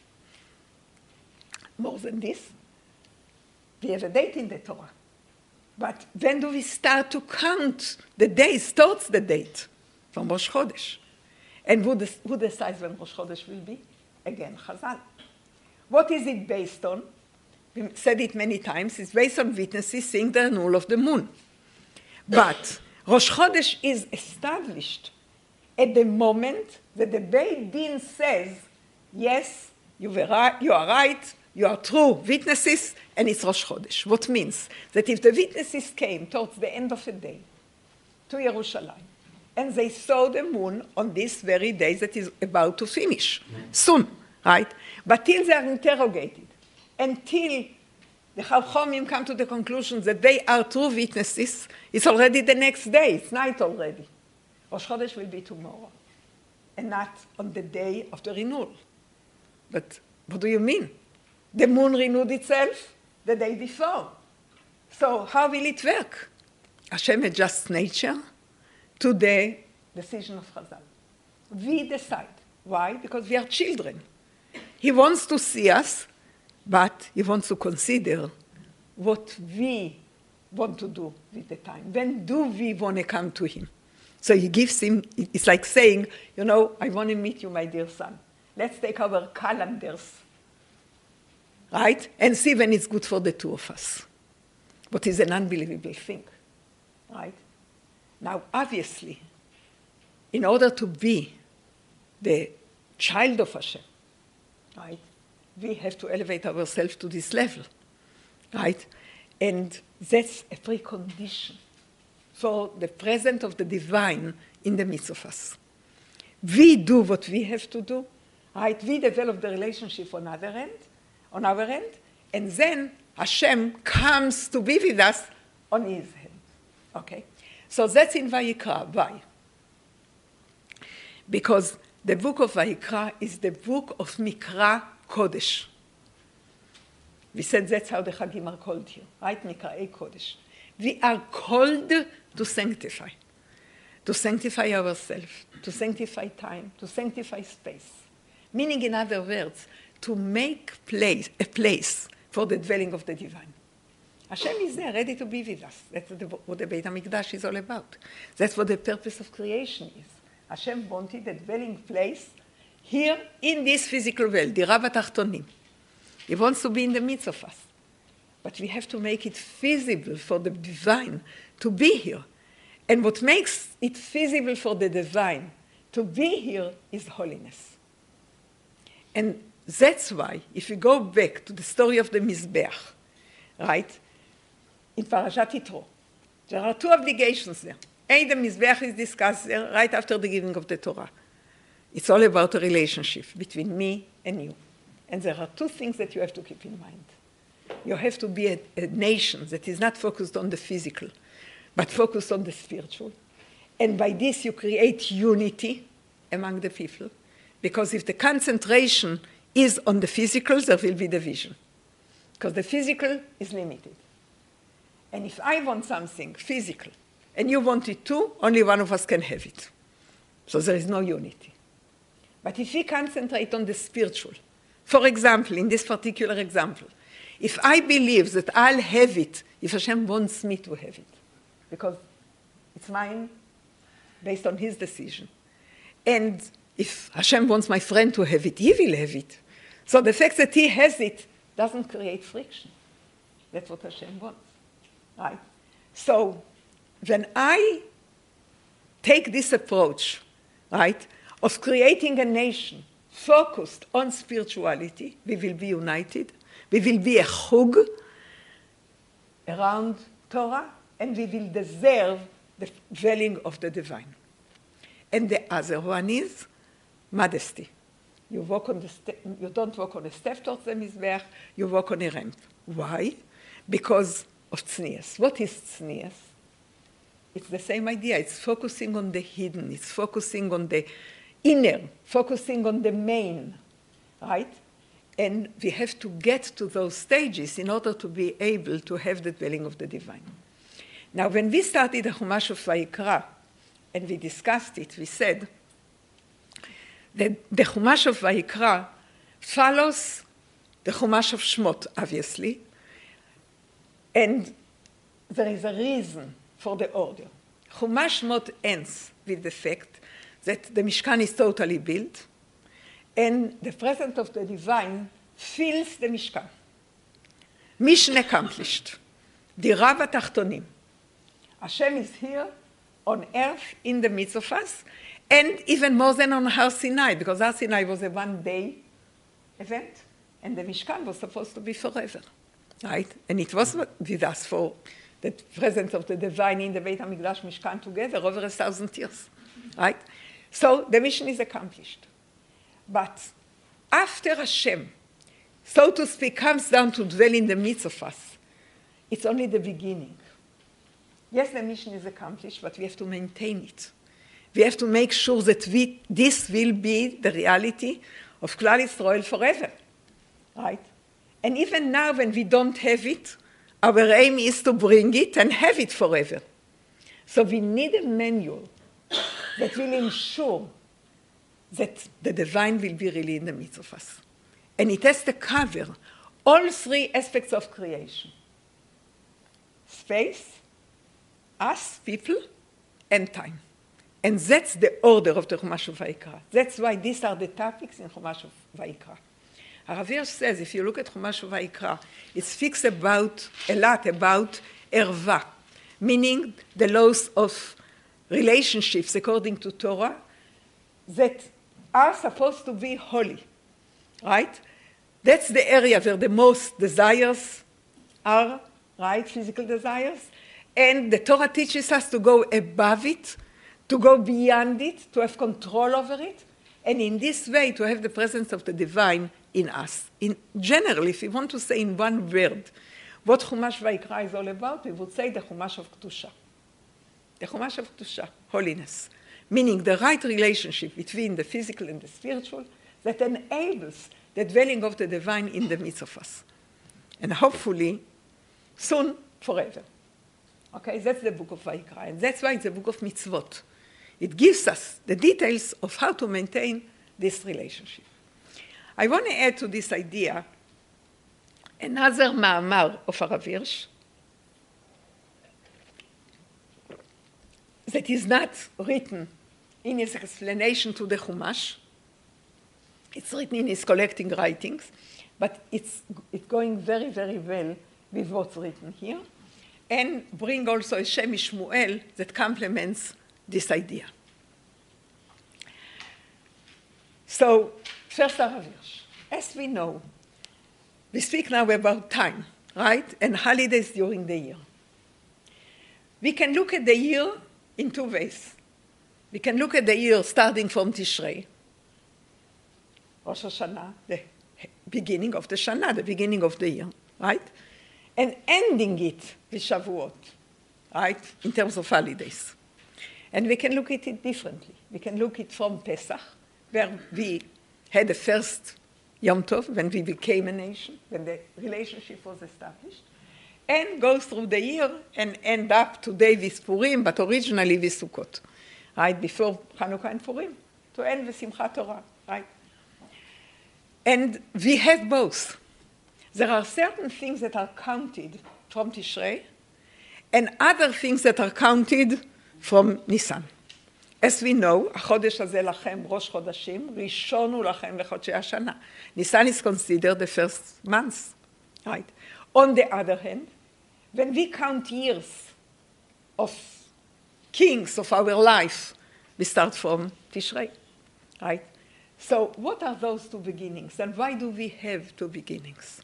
More than this, we have a date in the Torah. But when do we start to count the days towards the date? From Rosh Chodesh. And who, des- who decides when Rosh Chodesh will be? Again, Chazal. What is it based on? We said it many times. It's based on witnesses seeing the renewal of the moon. But Rosh Chodesh is established at the moment that the Beit Din says, yes, you, were right, you are right, you are true witnesses, and it's Rosh Chodesh. What means that if the witnesses came towards the end of the day to Yerushalayim, and they saw the moon on this very day that is about to finish, soon, right? But till they are interrogated, until the Chachomim come to the conclusion that they are true witnesses, it's already the next day, it's night already. Rosh Chodesh will be tomorrow, and not on the day of the renewal. But what do you mean? The moon renewed itself the day before. So how will it work? Hashem adjusts nature to the decision of Chazal. We decide. Why? Because we are children. He wants to see us, but he wants to consider what we want to do with the time. When do we want to come to him? So he gives him, it's like saying, you know, I want to meet you, my dear son. Let's take our calendars, right? And see when it's good for the two of us. What is an unbelievable thing, right? Now, obviously, in order to be the child of Hashem, right, we have to elevate ourselves to this level, right? And that's a precondition for the presence of the divine in the midst of us. We do what we have to do, right? We develop the relationship on other end, on our end, and then Hashem comes to be with us on his hand. Okay? So that's in Vayikra. Why? Because the book of Vayikra is the book of Mikra Kodesh. We said that's how the Chagim are called here, right? Mikra'ei Kodesh. We are called to sanctify, to sanctify ourselves, to sanctify time, to sanctify space. Meaning, in other words, to make place, a place for the dwelling of the divine. Hashem is there, ready to be with us. That's what the Beit HaMikdash is all about. That's what the purpose of creation is. Hashem wanted a dwelling place here in this physical world, the Rav HaTachtonim. He wants to be in the midst of us. But we have to make it feasible for the divine to be here. And what makes it feasible for the divine to be here is holiness. And that's why, if we go back to the story of the Mizbeach, right, in Parashat Yitro, there are two obligations there. A, the Mizbeach is discussed there right after the giving of the Torah. It's all about a relationship between me and you. And there are two things that you have to keep in mind. You have to be a, a nation that is not focused on the physical, but focused on the spiritual. And by this you create unity among the people. Because if the concentration is on the physical, there will be division. Because the physical is limited. And if I want something physical, and you want it too, only one of us can have it. So there is no unity. But if we concentrate on the spiritual, for example, in this particular example, if I believe that I'll have it if Hashem wants me to have it, because it's mine based on his decision. And if Hashem wants my friend to have it, he will have it. So the fact that he has it doesn't create friction. That's what Hashem wants, right? So when I take this approach, right, of creating a nation focused on spirituality, we will be united. We will be a chug around Torah, and we will deserve the dwelling of the divine. And the other one is modesty. You walk on the ste- you don't walk on a step towards the Mizbeach, you walk on a ramp. Why? Because of tznius. What is tznius? It's the same idea. It's focusing on the hidden. It's focusing on the inner, focusing on the main, right? And we have to get to those stages in order to be able to have the dwelling of the divine. Now, when we started the Chumash of Vayikra, and we discussed it, we said that the Chumash of Vayikra follows the Chumash of Shmot, obviously, and there is a reason for the order. Chumash Shmot ends with the fact that the Mishkan is totally built, and the presence of the divine fills the Mishkan. Mission accomplished. Dira v'tachtonim. Hashem is here on earth in the midst of us, and even more than on Har Sinai, because Har Sinai was a one-day event, and the Mishkan was supposed to be forever, right? And it was with us for the presence of the divine in the Beit HaMikdash Mishkan together over a thousand years, right? So the mission is accomplished. But after Hashem, so to speak, comes down to dwell in the midst of us, it's only the beginning. Yes, the mission is accomplished, but we have to maintain it. We have to make sure that we, this will be the reality of Klal Yisrael forever, right? And even now, when we don't have it, our aim is to bring it and have it forever. So we need a manual that will ensure that the divine will be really in the midst of us. And it has to cover all three aspects of creation: space, us, people, and time. And that's the order of the Chumash of Vayikra. That's why these are the topics in Chumash of Vayikra. Harav Hirsch says, if you look at Chumash of Vayikra, it speaks about, a lot about erva, meaning the laws of relationships according to Torah that are supposed to be holy, right? That's the area where the most desires are, right? Physical desires. And the Torah teaches us to go above it, to go beyond it, to have control over it, and in this way to have the presence of the divine in us. In general, if we want to say in one word what Chumash Vayikra is all about, we would say the Chumash of Kedusha. The Chumash of Kedusha, holiness, meaning the right relationship between the physical and the spiritual that enables the dwelling of the divine in the midst of us. And hopefully, soon, forever. Okay, that's the book of Vayikra, and that's why it's a book of mitzvot. It gives us the details of how to maintain this relationship. I want to add to this idea another ma'amar of Harav Hirsch that is not written in his explanation to the Chumash. It's written in his collecting writings, but it's, it's going very, very well with what's written here, and bring also a Shem Shmuel that complements this idea. So, first Harav Hirsch. As we know, we speak now about time, right? And holidays during the year. We can look at the year in two ways. We can look at the year starting from Tishrei, Rosh Hashanah, the beginning of the Shana, the beginning of the year, right? And ending it with Shavuot, right, in terms of holidays. And we can look at it differently. We can look at it from Pesach, where we had the first Yom Tov, when we became a nation, when the relationship was established, and go through the year and end up today with Purim, but originally with Sukkot, right, before Hanukkah and Purim, to end with Simchat Torah, right? And we have both. There are certain things that are counted from Tishrei, and other things that are counted from Nisan. As we know, החודש הזה לכם ראש חודשים, ראשון הוא לכם לחודשי השנה. Nisan is considered the first month, right? On the other hand, when we count years of kings of our life, we start from Tishrei, right? So what are those two beginnings, and why do we have two beginnings?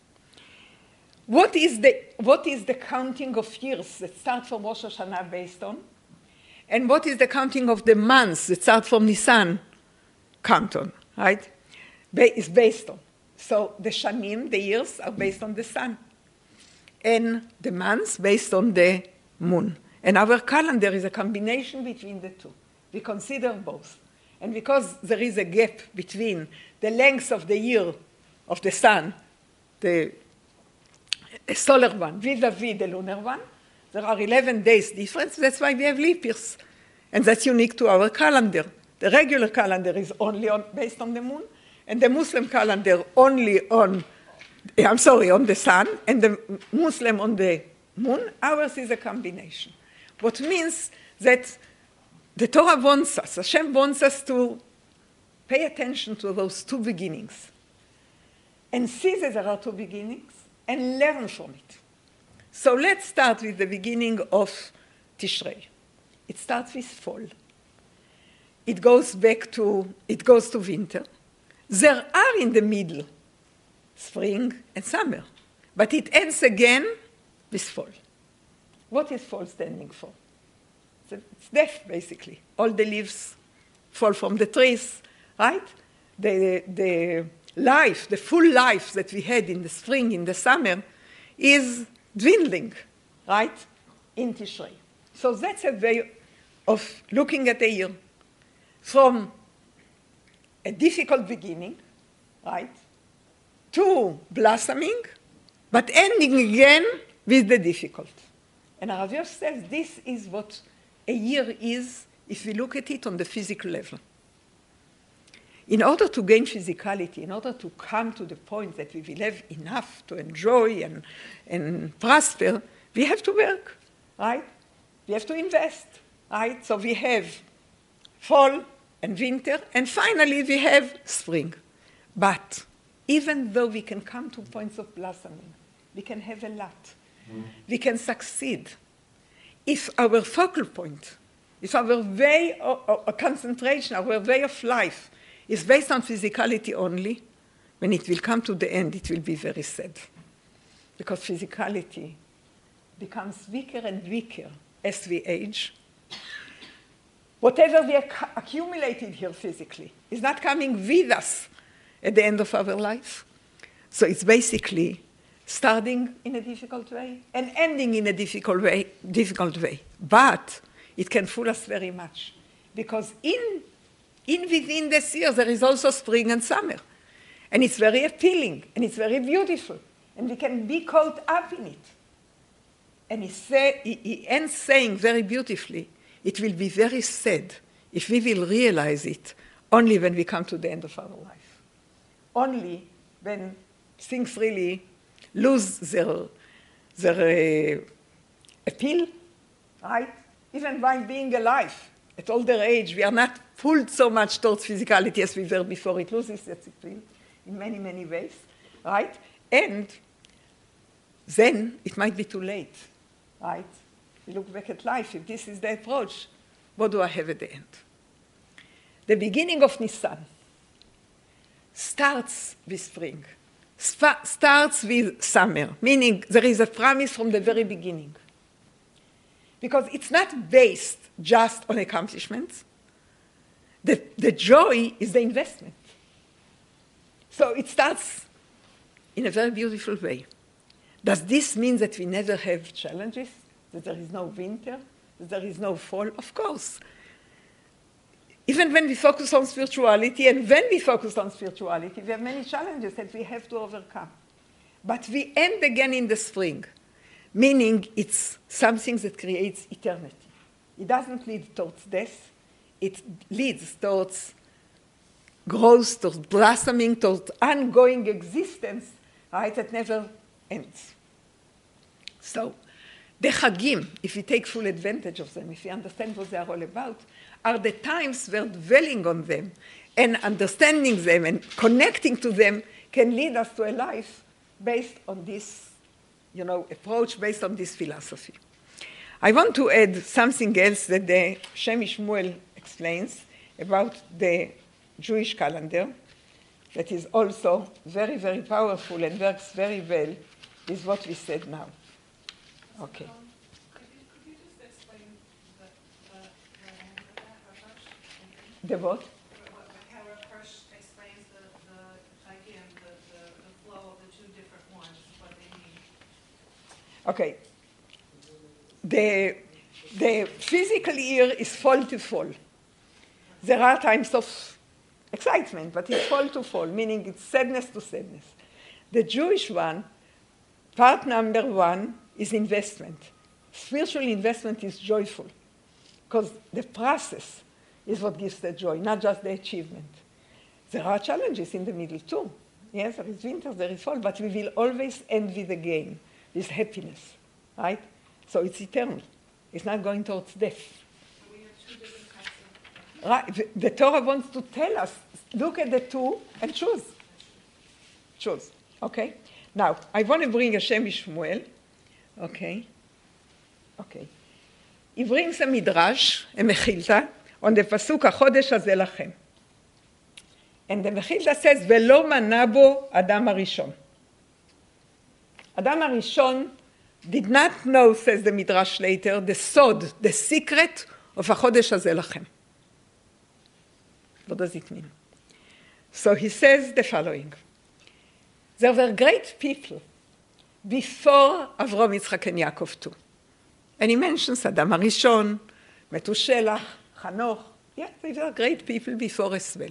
What is the, what is the counting of years that start from Rosh Hashanah based on? And what is the counting of the months that start from Nisan count on, right? Ba- is based on. So the Shanim, the years, are based on the sun. And the months based on the moon. And our calendar is a combination between the two. We consider both. And because there is a gap between the length of the year of the sun, the solar one, vis-a-vis the lunar one, there are eleven days difference. That's why we have leap years. And that's unique to our calendar. The regular calendar is only on, based on the moon, and the Muslim calendar only on, I'm sorry, on the sun, and the Muslim on the moon. Ours is a combination. What means that the Torah wants us, Hashem wants us to pay attention to those two beginnings and see that there are two beginnings and learn from it. So let's start with the beginning of Tishrei. It starts with fall. It goes back to, it goes to winter. There are in the middle spring and summer, but it ends again with fall. What is fall standing for? It's death, basically. All the leaves fall from the trees, right? The, the life, the full life that we had in the spring, in the summer, is dwindling, right, in Tishrei. So that's a way of looking at the year from a difficult beginning, right, to blossoming, but ending again with the difficult. And Rav Yosh says this is what a year is if we look at it on the physical level. In order to gain physicality, in order to come to the point that we will have enough to enjoy and, and prosper, we have to work, right? We have to invest, right? So we have fall and winter, and finally we have spring. But even though we can come to points of blossoming, we can have a lot, mm. we can succeed. If our focal point, if our way of, of concentration, our way of life is based on physicality only, when it will come to the end, it will be very sad. Because physicality becomes weaker and weaker as we age. Whatever we ac- accumulated here physically is not coming with us at the end of our life. So it's basically starting in a difficult way and ending in a difficult way, difficult way. But it can fool us very much because in, in within this year there is also spring and summer. And it's very appealing and it's very beautiful and we can be caught up in it. And he, say, he, he ends saying very beautifully, it will be very sad if we will realize it only when we come to the end of our life. Only when things really lose their, their uh, appeal, right? Even by being alive at older age, we are not pulled so much towards physicality as we were before. It loses its appeal in many, many ways, right? And then it might be too late, right? We look back at life. If this is the approach, what do I have at the end? The beginning of Nisan starts with spring. Sp- starts with summer, meaning there is a promise from the very beginning. Because it's not based just on accomplishments. The, the joy is the investment. So it starts in a very beautiful way. Does this mean that we never have challenges? That there is no winter? That there is no fall? Of course. Even when we focus on spirituality, and when we focus on spirituality, we have many challenges that we have to overcome. But we end again in the spring, meaning it's something that creates eternity. It doesn't lead towards death. It leads towards growth, towards blossoming, towards ongoing existence, right, that never ends. So the Chagim, if we take full advantage of them, if we understand what they are all about, are the times where dwelling on them and understanding them and connecting to them can lead us to a life based on this, you know, approach, based on this philosophy. I want to add something else that the Shem Shmuel explains about the Jewish calendar that is also very, very powerful and works very well with what we said now. Okay. Um, could, you, could you just explain the, the, the, the, the what? how Rav Hirsch explains the, the again, the, the, the flow of the two different ones, what they mean? Okay. The, the physical year is fall to fall. There are times of excitement, but it's fall to fall, meaning it's sadness to sadness. The Jewish one, part number one, is investment. Spiritual investment is joyful because the process is what gives the joy, not just the achievement. There are challenges in the middle too. Yes, there is winter, there is fall, but we will always end with a gain, with happiness. right? So it's eternal. It's not going towards death. We have two different types of. Right? The, the Torah wants to tell us, look at the two and choose. Choose, okay? Now, I want to bring Hashem Shmuel, okay? Okay. He brings a midrash, a mechilta, on the pasuk HaChodesh Hazeh Lachem. And the mechilta says, Velo manabo Adam HaRishon. Adam HaRishon did not know, says the midrash later, the sod, the secret of HaChodesh Hazeh Lachem. What does it mean? So he says the following. There were great people before Avraham, Yitzchak, and Yaakov too. And he mentions Adam HaRishon, Metushelach, Hanoch. Yeah, they were great people before as well.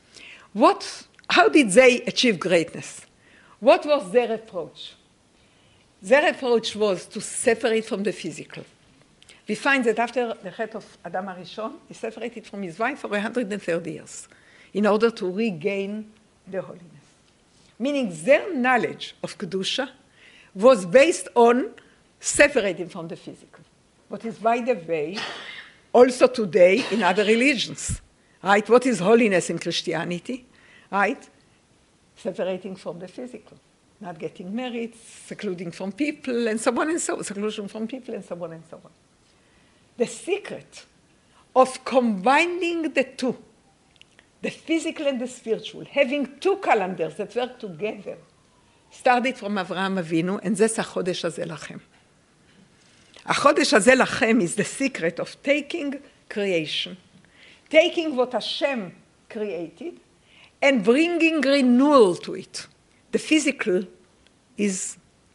What, how did they achieve greatness? What was their approach? Their approach was to separate from the physical. We find that after the death of Adam HaRishon, he separated from his wife for one hundred thirty years in order to regain the holiness. Meaning their knowledge of Kedusha was based on separating from the physical. What is, by the way, also today in other religions, right? What is holiness in Christianity, right? Separating from the physical, not getting married, secluding from people, and so on and so on, seclusion from people, and so on and so on. The secret of combining the two, the physical and the spiritual, having two calendars that work together, started from Avraham Avinu, and that's HaChodesh Hazeh Lachem. HaChodesh Hazeh Lachem is the secret of taking creation, taking what Hashem created, and bringing renewal to it. The physical is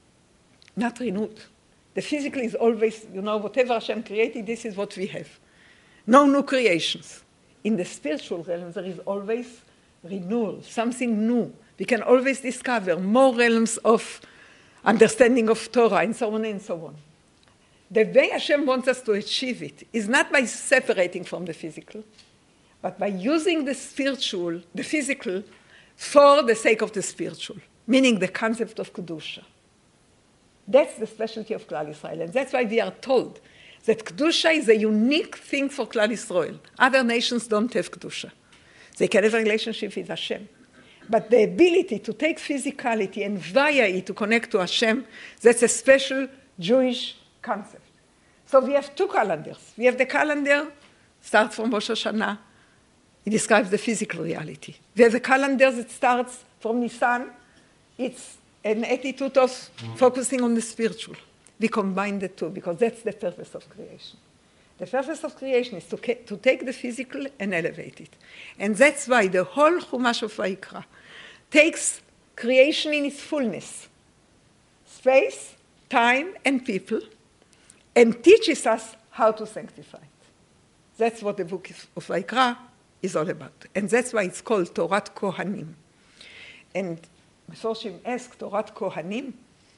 not renewed. The physical is always, you know, whatever Hashem created, this is what we have. No new creations. In the spiritual realm, there is always renewal, something new. We can always discover more realms of understanding of Torah, and so on and so on. The way Hashem wants us to achieve it is not by separating from the physical, but by using the spiritual, the physical, for the sake of the spiritual, meaning the concept of Kedusha. That's the specialty of Klal Yisrael, and that's why we are told that Kedusha is a unique thing for Klal Yisrael. Other nations don't have Kedusha. They can have a relationship with Hashem. But the ability to take physicality and via it to connect to Hashem, that's a special Jewish concept. So we have two calendars. We have the calendar, starts from Rosh Hashanah. It describes the physical reality. We have a calendar that starts from Nisan. It's an attitude of focusing on the spiritual. We combine the two because that's the purpose of creation. The purpose of creation is to, to take the physical and elevate it. And that's why the whole Chumash of Vayikra takes creation in its fullness, space, time, and people, and teaches us how to sanctify it. That's what the book of Vayikra is all about. And that's why it's called Torat Kohanim. And Meforshim ask, Torat Kohanim?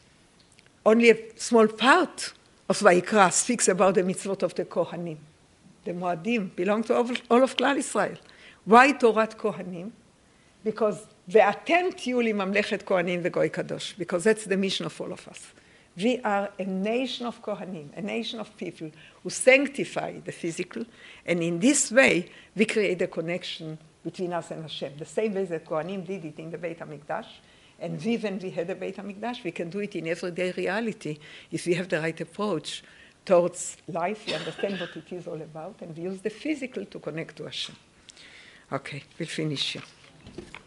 Only a small part of Vayikra speaks about the mitzvot of the Kohanim. The Moadim belong to all of Klal Yisrael. Why Torat Kohanim? Because Ve'atem tiyu li mamlechet Kohanim ve'goy kadosh, because that's the mission of all of us. We are a nation of Kohanim, a nation of people who sanctify the physical, and in this way, we create a connection between us and Hashem. The same way that Kohanim did it in the Beit HaMikdash, and we, when we had a Beit HaMikdash, we can do it in everyday reality if we have the right approach towards life, we understand what it is all about, and we use the physical to connect to Hashem. Okay, we'll finish here.